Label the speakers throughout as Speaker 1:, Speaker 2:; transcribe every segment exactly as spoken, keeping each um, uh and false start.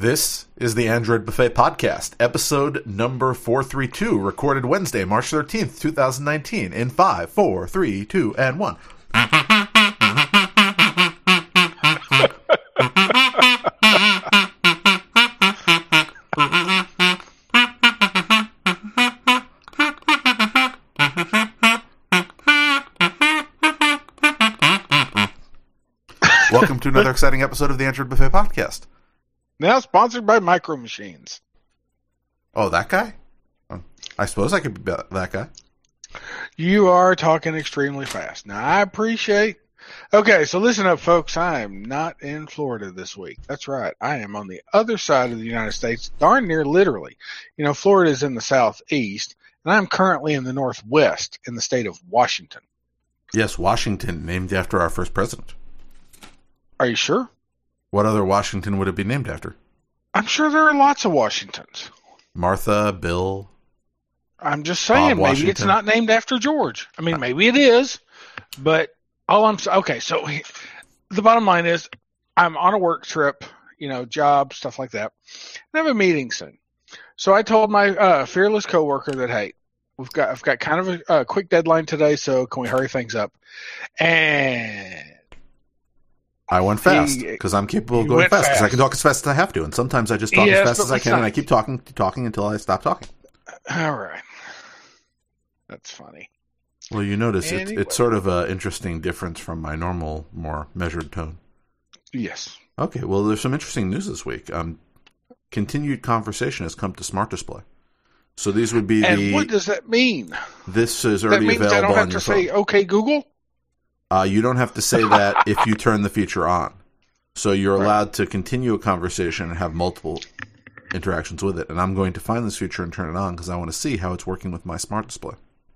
Speaker 1: This is the Android Buffet Podcast, episode number four thirty-two, recorded Wednesday, March thirteenth, twenty nineteen, in five, four, three, two, and one. Welcome to another exciting episode of the Android Buffet Podcast.
Speaker 2: Now sponsored by Micro Machines.
Speaker 1: Oh, that guy? I suppose I could be that guy.
Speaker 2: You are talking extremely fast. Now, I appreciate... Okay, so listen up, folks. I am not in Florida this week. That's right. I am on the other side of the United States, darn near literally. You know, Florida is in the southeast, and I'm currently in the northwest in the state of Washington.
Speaker 1: Yes, Washington, named after our first president.
Speaker 2: Are you sure?
Speaker 1: What other Washington would it be named after?
Speaker 2: I'm sure there are lots of Washingtons.
Speaker 1: Martha, Bill.
Speaker 2: I'm just saying, maybe it's not named after George. I mean, maybe it is, but all I'm okay. So the bottom line is, I'm on a work trip, you know, job stuff like that. And I have a meeting soon, so I told my uh, fearless coworker that, hey, we've got I've got kind of a, a quick deadline today, so can we hurry things up? And
Speaker 1: I went fast because I'm capable of going fast because I can talk as fast as I have to, and sometimes I just talk
Speaker 2: yes,
Speaker 1: as fast as I can, not... and I keep talking, talking until I stop talking.
Speaker 2: All right, that's funny.
Speaker 1: Well, you notice
Speaker 2: anyway.
Speaker 1: it's it's sort of an interesting difference from my normal, more measured tone.
Speaker 2: Yes.
Speaker 1: Okay. Well, there's some interesting news this week. Um, continued conversation has come to Smart Display. So these would be
Speaker 2: and
Speaker 1: the.
Speaker 2: And what does that mean?
Speaker 1: This is already
Speaker 2: that means
Speaker 1: available
Speaker 2: I don't have
Speaker 1: on
Speaker 2: to
Speaker 1: your
Speaker 2: say,
Speaker 1: phone.
Speaker 2: "Okay, Google."
Speaker 1: Uh, you don't have to say that if you turn the feature on. So you're
Speaker 2: right.
Speaker 1: allowed to continue a conversation and have multiple interactions with it. And I'm going to find this feature and turn it on because I want to see how it's working with my Smart Display.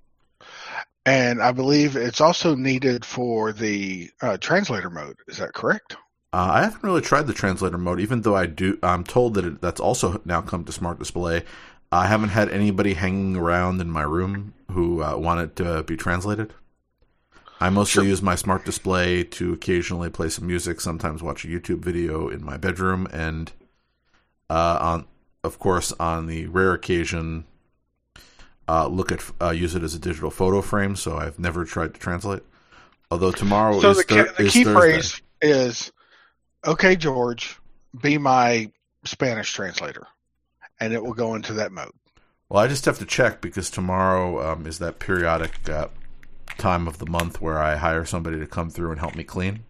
Speaker 2: And I believe it's also needed for the uh, translator mode. Is that correct?
Speaker 1: Uh, I haven't really tried the translator mode, even though I do. I'm told that it, that's also now come to Smart Display. I haven't had anybody hanging around in my room who uh, want it to be translated. I mostly
Speaker 2: sure.
Speaker 1: use my Smart Display to occasionally play some music, sometimes watch a YouTube video in my bedroom, and uh, on, of course, on the rare occasion, uh, look at uh, use it as a digital photo frame. So I've never tried to translate. Although tomorrow
Speaker 2: so
Speaker 1: is,
Speaker 2: the,
Speaker 1: thir-
Speaker 2: the
Speaker 1: is
Speaker 2: key
Speaker 1: Thursday.
Speaker 2: phrase is, "Okay, George, be my Spanish translator," and it will go into that mode.
Speaker 1: Well, I just have to check because tomorrow um, is that periodic uh, time of the month where I hire somebody to come through and help me clean.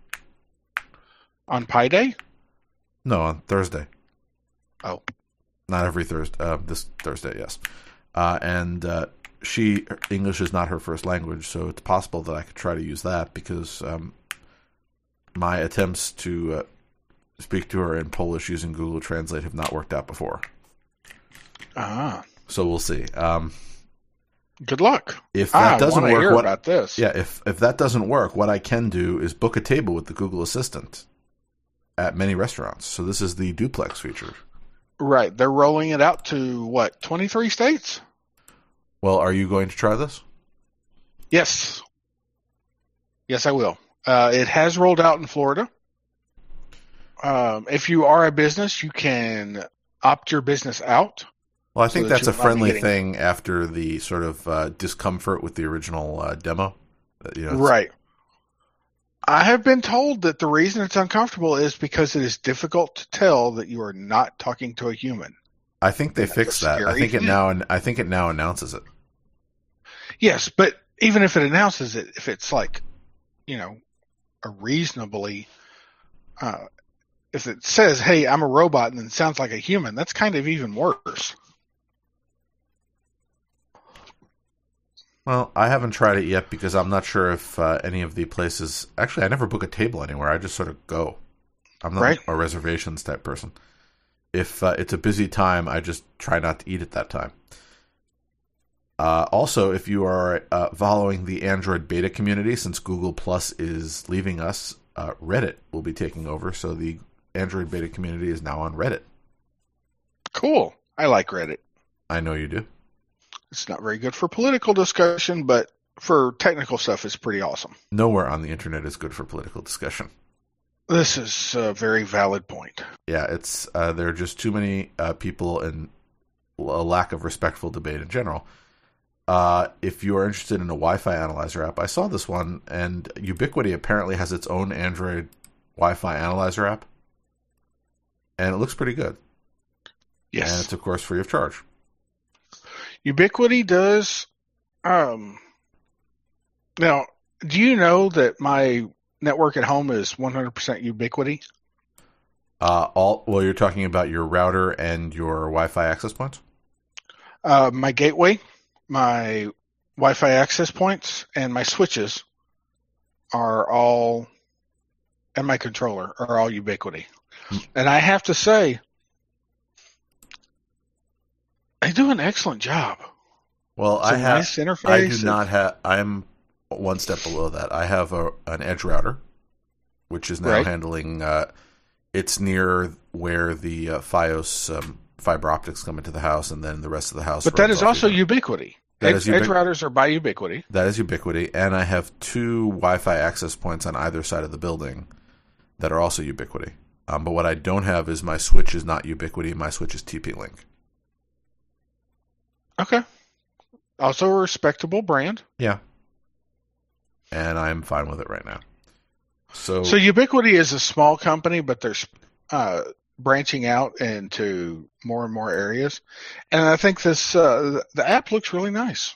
Speaker 2: On Pi Day?
Speaker 1: No, on Thursday.
Speaker 2: Oh.
Speaker 1: Not every Thursday. Uh, this Thursday, yes. Uh, and uh, she, English is not her first language, so it's possible that I could try to use that because um, my attempts to uh, speak to her in Polish using Google Translate have not worked out before.
Speaker 2: Ah.
Speaker 1: So we'll see. Um,
Speaker 2: Good luck.
Speaker 1: If that
Speaker 2: I
Speaker 1: doesn't
Speaker 2: want to
Speaker 1: work,
Speaker 2: hear
Speaker 1: what,
Speaker 2: about this.
Speaker 1: Yeah, if if that doesn't work, what I can do is book a table with the Google Assistant at many restaurants. So this is the duplex feature.
Speaker 2: Right. They're rolling it out to, what, twenty-three states?
Speaker 1: Well, are you going to try this?
Speaker 2: Yes. Yes, I will. Uh, it has rolled out in Florida. Um, if you are a business, you can opt your business out.
Speaker 1: Well, I think
Speaker 2: so
Speaker 1: that's
Speaker 2: that
Speaker 1: a friendly
Speaker 2: getting...
Speaker 1: thing after the sort of uh, discomfort with the original uh, demo. You know,
Speaker 2: right. I have been told that the reason it's uncomfortable is because it is difficult to tell that you are not talking to a human.
Speaker 1: I think they
Speaker 2: That's
Speaker 1: fixed that. I think
Speaker 2: thing.
Speaker 1: it now. I think it now announces it.
Speaker 2: Yes, but even if it announces it, if it's like, you know, a reasonably, uh, if it says, "Hey, I'm a robot," and then it sounds like a human, that's kind of even worse.
Speaker 1: Well, I haven't tried it yet because I'm not sure if uh, any of the places... Actually, I never book a table anywhere. I just sort of go. I'm not
Speaker 2: right.
Speaker 1: a reservations type person. If uh, it's a busy time, I just try not to eat at that time. Uh, also, if you are uh, following the Android beta community, since Google Plus is leaving us, uh, Reddit will be taking over. So the Android beta community is now on Reddit.
Speaker 2: Cool. I like Reddit.
Speaker 1: I know you do.
Speaker 2: It's not very good for political discussion, but for technical stuff, it's pretty awesome.
Speaker 1: Nowhere on the internet is good for political discussion.
Speaker 2: This is a very valid point.
Speaker 1: Yeah, it's uh, there are just too many uh, people and a lack of respectful debate in general. Uh, if you are interested in a Wi-Fi analyzer app, I saw this one, and Ubiquiti apparently has its own Android Wi-Fi analyzer app, and it looks pretty good.
Speaker 2: Yes.
Speaker 1: And it's, of course, free of charge.
Speaker 2: Ubiquiti does... Um, now, do you know that my network at home is one hundred percent Ubiquiti?
Speaker 1: Uh, all well, you're talking about your router and your Wi-Fi access points?
Speaker 2: Uh, my gateway, my Wi-Fi access points, and my switches are all, and my controller are all Ubiquiti. And I have to say, they do an excellent job.
Speaker 1: Well, it's I have. Nice interface. I do not have. I'm one step below that. I have a an edge router, which is now right. handling. Uh, it's near where the uh, FiOS um, fiber optics come into the house, and then the rest of the house.
Speaker 2: But that is also Ubiquiti. That edge, is Ubiqu- edge routers are by Ubiquiti.
Speaker 1: That is Ubiquiti, and I have two Wi-Fi access points on either side of the building that are also Ubiquiti. Um, but what I don't have is my switch is not Ubiquiti. My switch is T P-Link.
Speaker 2: Okay. Also a respectable brand.
Speaker 1: Yeah. And I'm fine with it right now. So,
Speaker 2: so Ubiquiti is a small company, but they're uh, branching out into more and more areas. And I think this uh, the app looks really nice.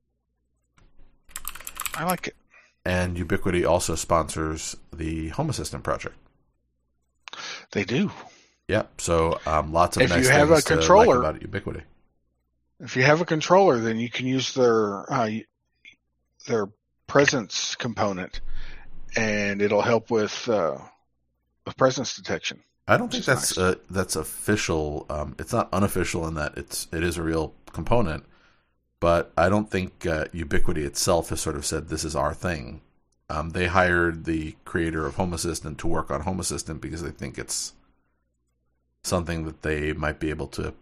Speaker 2: I like it.
Speaker 1: And Ubiquiti also sponsors the Home Assistant project.
Speaker 2: They do.
Speaker 1: Yep. So um, lots of
Speaker 2: if
Speaker 1: nice
Speaker 2: you have
Speaker 1: things
Speaker 2: a controller,
Speaker 1: to like about Ubiquiti.
Speaker 2: If you have a controller, then you can use their uh, their presence component, and it'll help with uh, with presence detection.
Speaker 1: I don't think that's nice. uh, that's official. Um, it's not unofficial in that it's it is a real component, but I don't think uh, Ubiquiti itself has sort of said this is our thing. Um, they hired the creator of Home Assistant to work on Home Assistant because they think it's something that they might be able to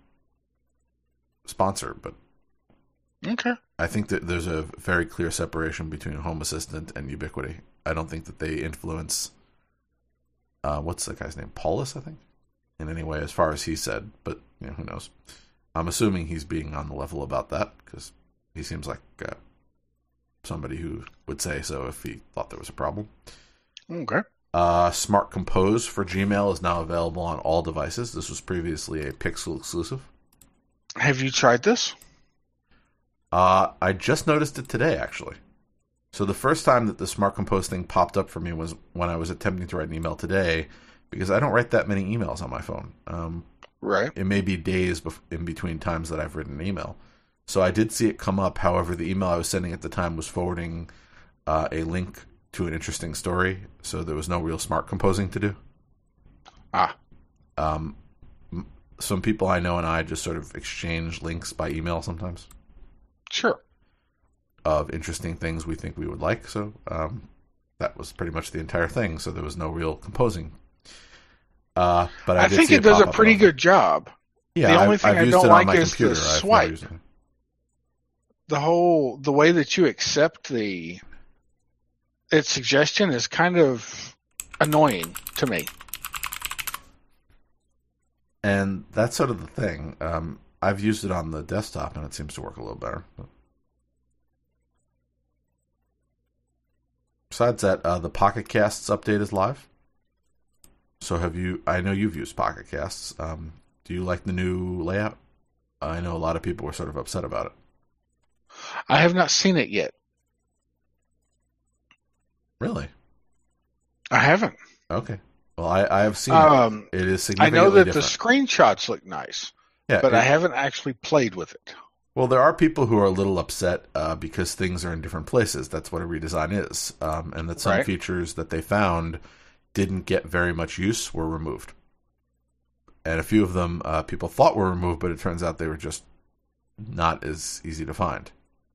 Speaker 1: sponsor. But
Speaker 2: okay,
Speaker 1: I think that there's a very clear separation between Home Assistant and Ubiquiti. I don't think that they influence. Uh, what's the guy's name? Paulus, I think, in any way, as far as he said. But you know, who knows? I'm assuming he's being on the level about that because he seems like uh, somebody who would say so if he thought there was a problem.
Speaker 2: Okay.
Speaker 1: Uh, Smart Compose for Gmail is now available on all devices. This was previously a Pixel exclusive.
Speaker 2: Have you tried this?
Speaker 1: Uh, I just noticed it today, actually. So the first time that the Smart Compose thing popped up for me was when I was attempting to write an email today, because I don't write that many emails on my phone. Um,
Speaker 2: right.
Speaker 1: It may be days bef- in between times that I've written an email. So I did see it come up. However, the email I was sending at the time was forwarding uh, a link to an interesting story, so there was no real smart composing to do.
Speaker 2: Ah.
Speaker 1: Um, some people I know and I just sort of exchange links by email sometimes.
Speaker 2: Sure.
Speaker 1: Of interesting things we think we would like. So um, that was pretty much the entire thing. So there was no real composing. Uh, but I,
Speaker 2: I
Speaker 1: did
Speaker 2: think
Speaker 1: see
Speaker 2: it does a pretty good job.
Speaker 1: Yeah,
Speaker 2: the only
Speaker 1: I've,
Speaker 2: thing
Speaker 1: I've
Speaker 2: I
Speaker 1: used
Speaker 2: don't
Speaker 1: it
Speaker 2: like
Speaker 1: on my
Speaker 2: is
Speaker 1: computer.
Speaker 2: the
Speaker 1: I've
Speaker 2: swipe.
Speaker 1: never used it.
Speaker 2: The whole the way that you accept the its suggestion is kind of annoying to me.
Speaker 1: And that's sort of the thing. Um, I've used it on the desktop, and it seems to work a little better. But besides that, uh, the Pocket Casts update is live. So have you? I know you've used Pocket Casts. Um, do you like the new layout? I know a lot of people were sort of upset about it.
Speaker 2: I have not seen it yet.
Speaker 1: Really?
Speaker 2: I haven't.
Speaker 1: Okay. Well, I, I have seen
Speaker 2: um,
Speaker 1: it. It is
Speaker 2: I
Speaker 1: significantly
Speaker 2: know that
Speaker 1: different.
Speaker 2: the screenshots look nice,
Speaker 1: yeah,
Speaker 2: but
Speaker 1: it,
Speaker 2: I haven't actually played with it.
Speaker 1: Well, there are people who are a little upset uh, because things are in different places. That's what a redesign is. Um, and that some
Speaker 2: right.
Speaker 1: features that they found didn't get very much use were removed. And a few of them uh, people thought were removed, but it turns out they were just not as easy to find.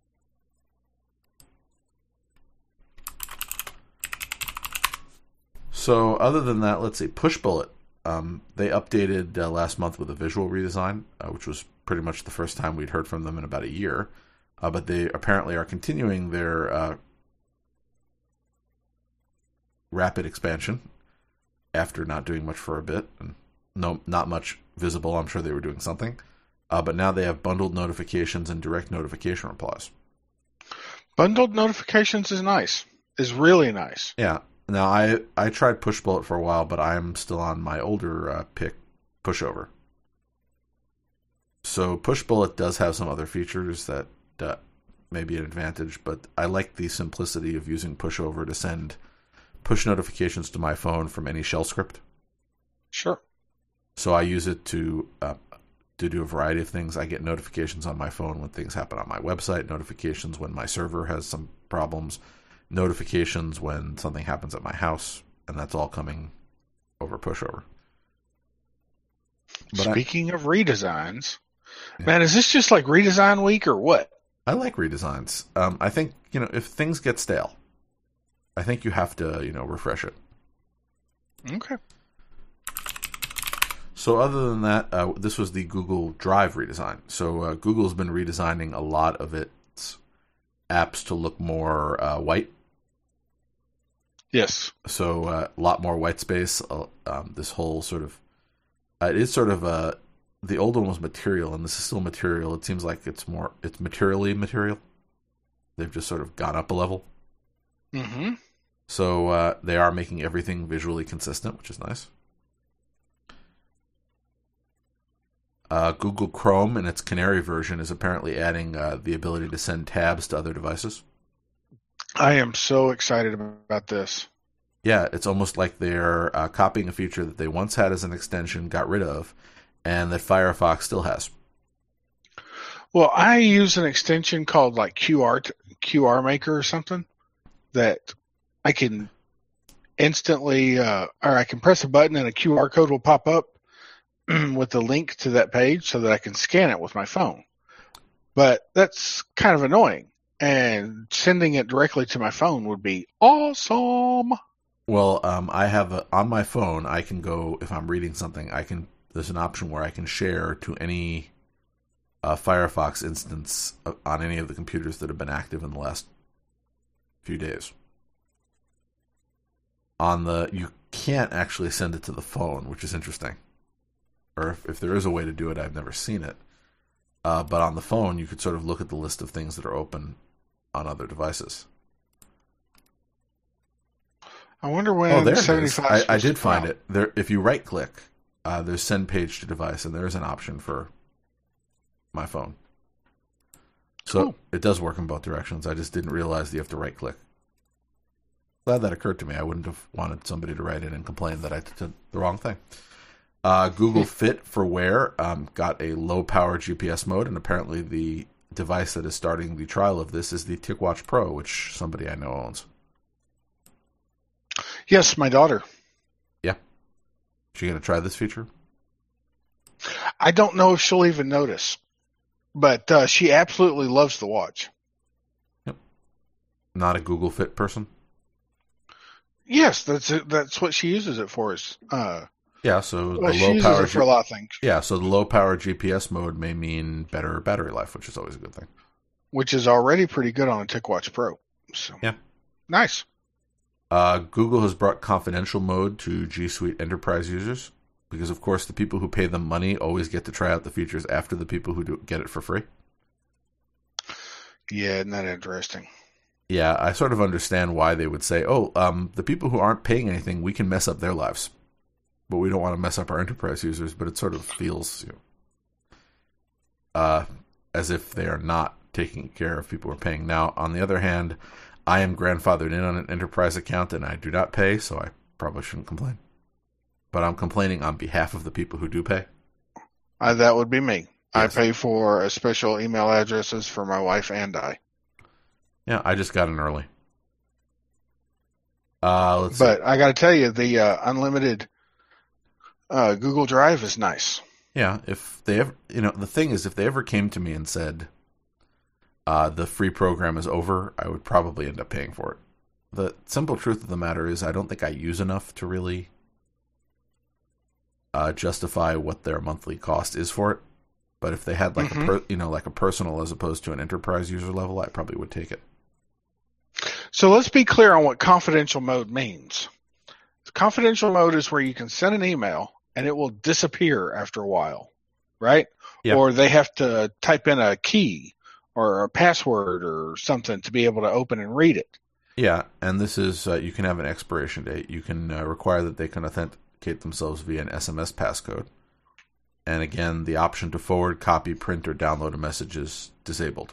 Speaker 1: So other than that, let's see, Pushbullet. Um, they updated uh, last month with a visual redesign, uh, which was pretty much the first time we'd heard from them in about a year. Uh, but they apparently are continuing their uh, rapid expansion. after not doing much for a bit, and no, not much visible. I'm sure they were doing something. Uh, but now they have bundled notifications and direct notification replies.
Speaker 2: Bundled notifications is nice. Is really nice.
Speaker 1: Yeah. Now, I, I tried Pushbullet for a while, but I'm still on my older uh, pick, Pushover. So Pushbullet does have some other features that uh, may be an advantage, but I like the simplicity of using Pushover to send push notifications to my phone from any shell script.
Speaker 2: Sure.
Speaker 1: So I use it to uh, to do a variety of things. I get notifications on my phone when things happen on my website, notifications when my server has some problems, notifications when something happens at my house, and that's all coming over Pushover.
Speaker 2: But Speaking I, of redesigns, yeah. man, is this just like redesign week or what?
Speaker 1: I like redesigns. Um, I think, you know, if things get stale, I think you have to, you know, refresh it.
Speaker 2: Okay.
Speaker 1: So other than that, uh, this was the Google Drive redesign. So uh, Google's been redesigning a lot of its apps to look more uh, white.
Speaker 2: Yes.
Speaker 1: So uh, a lot more white space. Uh, um, this whole sort of, uh, it is sort of a, the old one was material, and this is still material. It seems like it's more, it's materially material. They've just sort of gone up a level.
Speaker 2: Mm-hmm.
Speaker 1: So uh, they are making everything visually consistent, which is nice. Uh, Google Chrome, in its Canary version, is apparently adding uh, the ability to send tabs to other devices.
Speaker 2: I am so excited about this.
Speaker 1: Yeah, it's almost like they're uh, copying a feature that they once had as an extension, got rid of, and that Firefox still has.
Speaker 2: Well, I use an extension called like Q R Q R Maker or something that I can instantly, uh, or I can press a button and a Q R code will pop up with the link to that page so that I can scan it with my phone. But that's kind of annoying. And sending it directly to my phone would be awesome.
Speaker 1: Well, um, I have a, on my phone, I can go, if I'm reading something, I can, there's an option where I can share to any uh, Firefox instance on any of the computers that have been active in the last few days. On the, you can't actually send it to the phone, which is interesting. Or if, if there is a way to do it, I've never seen it. Uh, but on the phone, you could sort of look at the list of things that are open on other devices.
Speaker 2: I wonder when.
Speaker 1: Oh, there it is. I, I did find it. There, if you right click, uh, there's send page to device, and there is an option for my phone. So cool. It does work in both directions. I just didn't realize that you have to right click. Glad that occurred to me. I wouldn't have wanted somebody to write in and complain that I did the wrong thing. Uh, Google Fit for Wear um, got a low-power G P S mode, and apparently the device that is starting the trial of this is the TicWatch Pro, which somebody I know owns.
Speaker 2: Yes, my daughter.
Speaker 1: Yeah. Is she going to try this feature?
Speaker 2: I don't know if she'll even notice, but uh, she absolutely loves the watch.
Speaker 1: Yep. Not a Google Fit person?
Speaker 2: Yes, that's it. That's what she uses it for. Is uh,
Speaker 1: yeah, so the
Speaker 2: well, she
Speaker 1: low
Speaker 2: uses
Speaker 1: power
Speaker 2: it for a lot of things.
Speaker 1: Yeah, so the low power G P S mode may mean better battery life, which is always a good thing.
Speaker 2: Which is already pretty good on a TicWatch Pro. So
Speaker 1: yeah,
Speaker 2: nice.
Speaker 1: Uh, Google has brought confidential mode to G Suite Enterprise users because, of course, the people who pay them money always get to try out the features after the people who do get it for free.
Speaker 2: Yeah, isn't that interesting?
Speaker 1: Yeah, I sort of understand why they would say, oh, um, the people who aren't paying anything, we can mess up their lives. But we don't want to mess up our enterprise users, but it sort of feels you know, uh, as if they are not taking care of people who are paying. Now, on the other hand, I am grandfathered in on an enterprise account and I do not pay, so I probably shouldn't complain. But I'm complaining on behalf of the people who do pay.
Speaker 2: Uh, that would be me.
Speaker 1: Yes.
Speaker 2: I pay for a special email addresses for my wife and I.
Speaker 1: Yeah, I just got in early. Uh, let's
Speaker 2: but
Speaker 1: see.
Speaker 2: I got to tell you, the uh, unlimited uh, Google Drive is nice.
Speaker 1: Yeah, if they ever, you know, the thing is, if they ever came to me and said uh, the free program is over, I would probably end up paying for it. The simple truth of the matter is, I don't think I use enough to really uh, justify what their monthly cost is for it. But if they had like mm-hmm. a per, you know like a personal as opposed to an enterprise user level, I probably would take it.
Speaker 2: So let's be clear on what confidential mode means. confidential mode is where you can send an email and it will disappear after a while, right? Yep. Or they have to type in a key or a password or something to be able to open and read it.
Speaker 1: Yeah, and this is, uh, you can have an expiration date. You can uh, require that they can authenticate themselves via an S M S passcode. And again, the option to forward, copy, print, or download a message is disabled.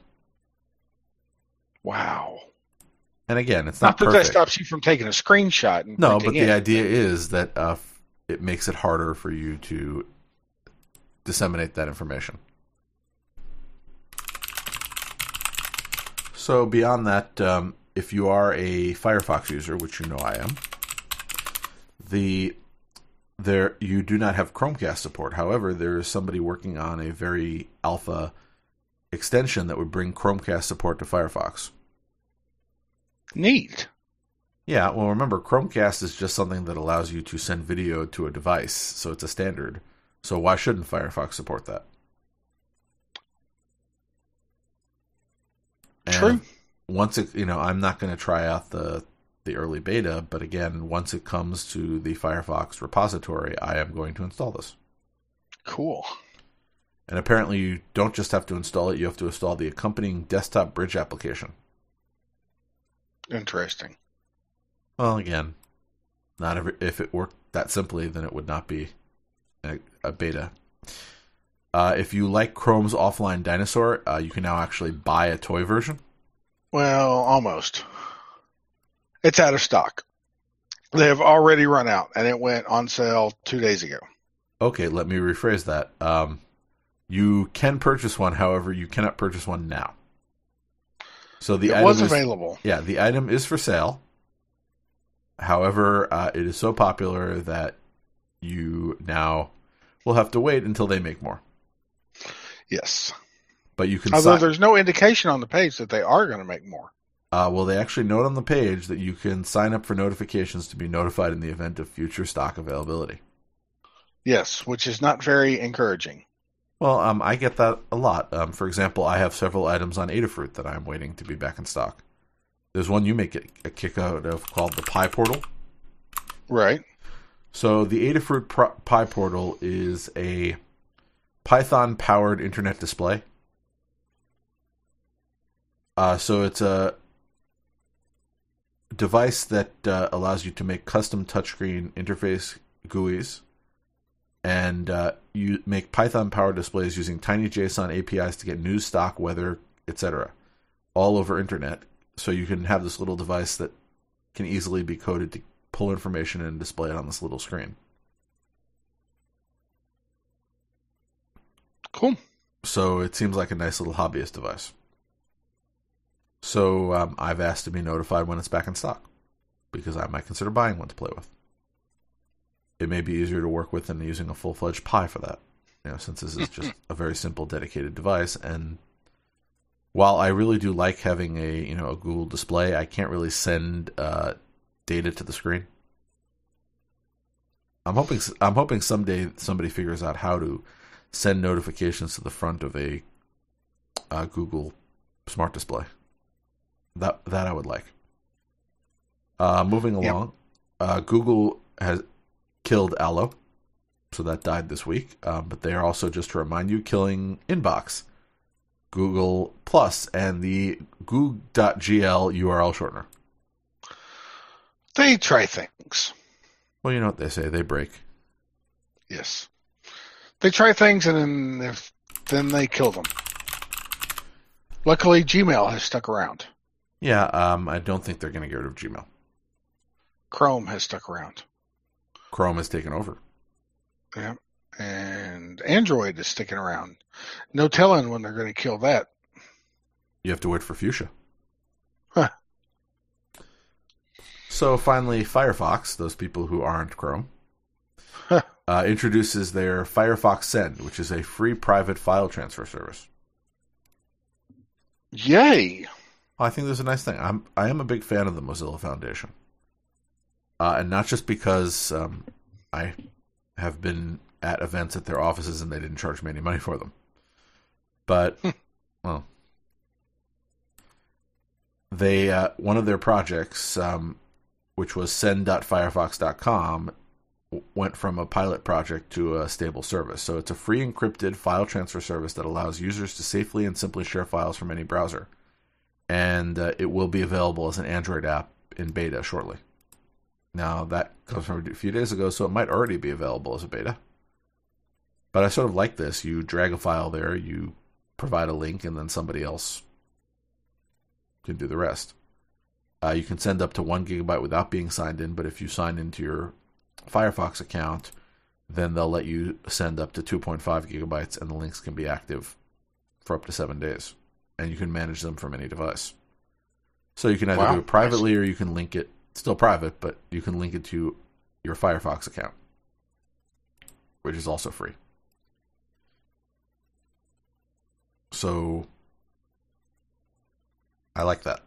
Speaker 2: Wow.
Speaker 1: And again, it's not, not that
Speaker 2: perfect. That stops you from taking a screenshot. And
Speaker 1: no, but the idea is that uh, it makes it harder for you to disseminate that information. So beyond that, um, if you are a Firefox user, which you know I am, the there you do not have Chromecast support. However, there is somebody working on a very alpha extension that would bring Chromecast support to Firefox.
Speaker 2: Neat.
Speaker 1: Yeah, well, remember, Chromecast is just something that allows you to send video to a device, so it's a standard. So why shouldn't Firefox support that?
Speaker 2: True.
Speaker 1: And once it, you know, I'm not going to try out the the early beta, but again, once it comes to the Firefox repository, I am going to install this.
Speaker 2: Cool.
Speaker 1: And apparently, you don't just have to install it; you have to install the accompanying desktop bridge application.
Speaker 2: Interesting.
Speaker 1: Well, again, not every, if it worked that simply, then it would not be a, a beta. Uh, if you like Chrome's Offline Dinosaur, uh, you can now actually buy a toy version.
Speaker 2: Well, almost. It's out of stock. They have already run out, and it went on sale two days ago.
Speaker 1: Okay, let me rephrase that. Um, you can purchase one, however, you cannot purchase one now. So the
Speaker 2: it
Speaker 1: item
Speaker 2: was
Speaker 1: is,
Speaker 2: available.
Speaker 1: Yeah, the item is for sale. However, uh, it is so popular that you now will have to wait until they make more.
Speaker 2: Yes.
Speaker 1: But you can
Speaker 2: Although
Speaker 1: si-
Speaker 2: there's no indication on the page that they are going to make more.
Speaker 1: Uh, well, they actually note on the page that you can sign up for notifications to be notified in the event of future stock availability.
Speaker 2: Yes, which is not very encouraging.
Speaker 1: Well, um, I get that a lot. Um, for example, I have several items on Adafruit that I'm waiting to be back in stock. There's one you make a kick out of called the Pi Portal.
Speaker 2: Right.
Speaker 1: So the Adafruit Pro- Pi Portal is a Python-powered internet display. Uh, so it's a device that uh, allows you to make custom touchscreen interface G U Is, and uh, you make Python-powered displays using tiny JSON A P Is to get news, stock, weather, et cetera, all over internet. So you can have this little device that can easily be coded to pull information and display it on this little screen.
Speaker 2: Cool.
Speaker 1: So it seems like a nice little hobbyist device. So um, I've asked to be notified when it's back in stock, because I might consider buying one to play with. It may be easier to work with than using a full-fledged Pi for that, you know, since this is just a very simple, dedicated device. And while I really do like having a you know a Google display, I can't really send uh, data to the screen. I'm hoping I'm hoping someday somebody figures out how to send notifications to the front of a uh, Google Smart Display. That that I would like. Uh, moving along, yep. uh, Google has killed Allo, so that died this week. Um, but they are also, just to remind you, killing Inbox, Google Plus, and the Goog dot G L U R L shortener.
Speaker 2: They try things.
Speaker 1: Well, you know what they say, they break.
Speaker 2: Yes. They try things, and then, if, then they kill them. Luckily, Gmail has stuck around.
Speaker 1: Yeah, um, I don't think they're going to get rid of Gmail.
Speaker 2: Chrome has stuck around.
Speaker 1: Chrome has taken over.
Speaker 2: Yeah, and Android is sticking around. No telling when they're going to kill that.
Speaker 1: You have to wait for Fuchsia.
Speaker 2: Huh.
Speaker 1: So finally, Firefox, those people who aren't Chrome,
Speaker 2: huh.
Speaker 1: uh, introduces their Firefox Send, which is a free private file transfer service.
Speaker 2: Yay!
Speaker 1: I think there's a nice thing. I'm I am a big fan of the Mozilla Foundation, uh, and not just because um, I have been at events at their offices and they didn't charge me any money for them, but well, they uh, one of their projects um, which was send dot firefox dot com, went from a pilot project to a stable service. So it's a free encrypted file transfer service that allows users to safely and simply share files from any browser. And uh, it will be available as an Android app in beta shortly. Now, that comes from a few days ago, so it might already be available as a beta. But I sort of like this. You drag a file there, you provide a link, and then somebody else can do the rest. Uh, you can send up to one gigabyte without being signed in, but if you sign into your Firefox account, then they'll let you send up to two point five gigabytes, and the links can be active for up to seven days. And you can manage them from any device. So you can either wow. do it privately or you can link it, still private, but you can link it to your Firefox account, which is also free. So I like that.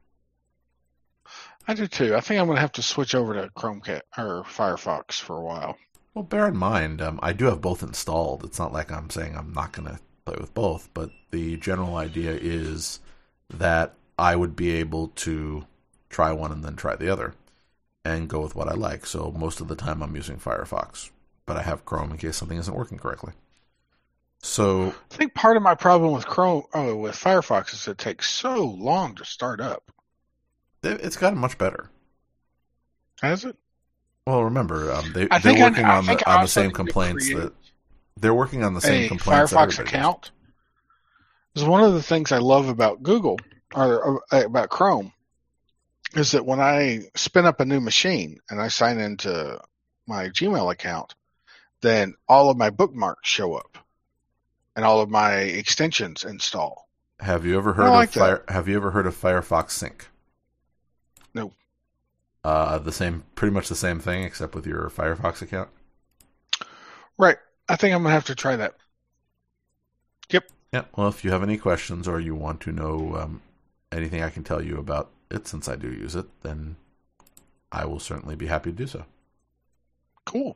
Speaker 2: I do too. I think I'm going to have to switch over to Chromecast or Firefox for a while.
Speaker 1: Well, bear in mind, um, I do have both installed. It's not like I'm saying I'm not going to play with both, but the general idea is that I would be able to try one and then try the other and go with what I like. So most of the time I'm using Firefox, but I have Chrome in case something isn't working correctly. So
Speaker 2: I think part of my problem with Chrome, oh, with Firefox is it takes so long to start up.
Speaker 1: It's gotten much better.
Speaker 2: Has it?
Speaker 1: Well, remember, um, they, they're working I, I on the on the same complaints that they're working on the same
Speaker 2: a
Speaker 1: complaints.
Speaker 2: Firefox account is one of the things I love about Google or, or about Chrome is that when I spin up a new machine and I sign into my Gmail account, then all of my bookmarks show up and all of my extensions install.
Speaker 1: Have you ever heard
Speaker 2: like
Speaker 1: of Fire, Have you ever heard of Firefox Sync?
Speaker 2: No.
Speaker 1: Uh, the same, pretty much the same thing, except with your Firefox account.
Speaker 2: Right. I think I'm gonna have to try that. Yep.
Speaker 1: Yeah. Well, if you have any questions or you want to know um, anything I can tell you about it, since I do use it, then I will certainly be happy to do so.
Speaker 2: Cool.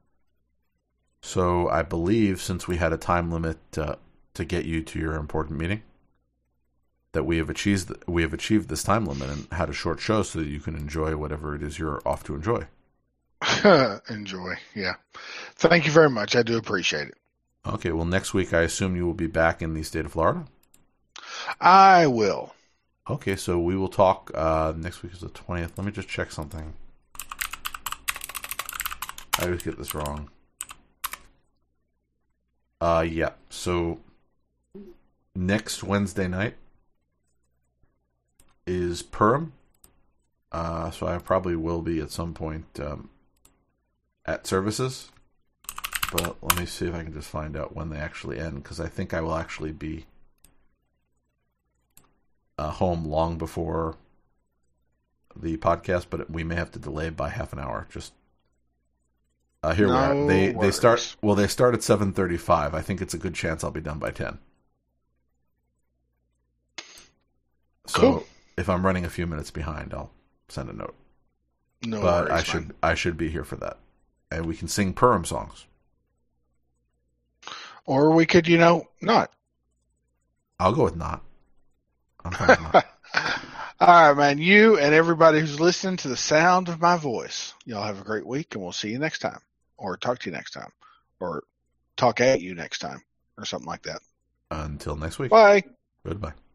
Speaker 1: So I believe, since we had a time limit uh, to get you to your important meeting, that we have achieved we have achieved this time limit and had a short show so that you can enjoy whatever it is you're off to enjoy.
Speaker 2: Enjoy, yeah. Thank you very much. I do appreciate it.
Speaker 1: Okay, well, next week I assume you will be back in the state of Florida?
Speaker 2: I will.
Speaker 1: Okay, so we will talk. Uh, next week is the twentieth. Let me just check something. I always get this wrong. Uh, yeah, so next Wednesday night is Purim. Uh, so I probably will be at some point um, at services. But let me see if I can just find out when they actually end, because I think I will actually be uh, home long before the podcast, but we may have to delay by half an hour. Just uh, here
Speaker 2: no
Speaker 1: we are. They
Speaker 2: worries.
Speaker 1: they start well. They start at seven thirty-five. I think it's a good chance I'll be done by ten. So
Speaker 2: cool.
Speaker 1: If I'm running a few minutes behind, I'll send a note.
Speaker 2: No
Speaker 1: but
Speaker 2: worries,
Speaker 1: I should
Speaker 2: man.
Speaker 1: I should be here for that, and we can sing Purim songs.
Speaker 2: Or we could, you know, not.
Speaker 1: I'll go with not. I'm fine with not.
Speaker 2: All right, man. You and everybody who's listening to the sound of my voice, y'all have a great week, and we'll see you next time, or talk to you next time, or talk at you next time, or something like that.
Speaker 1: Until next week.
Speaker 2: Bye.
Speaker 1: Goodbye.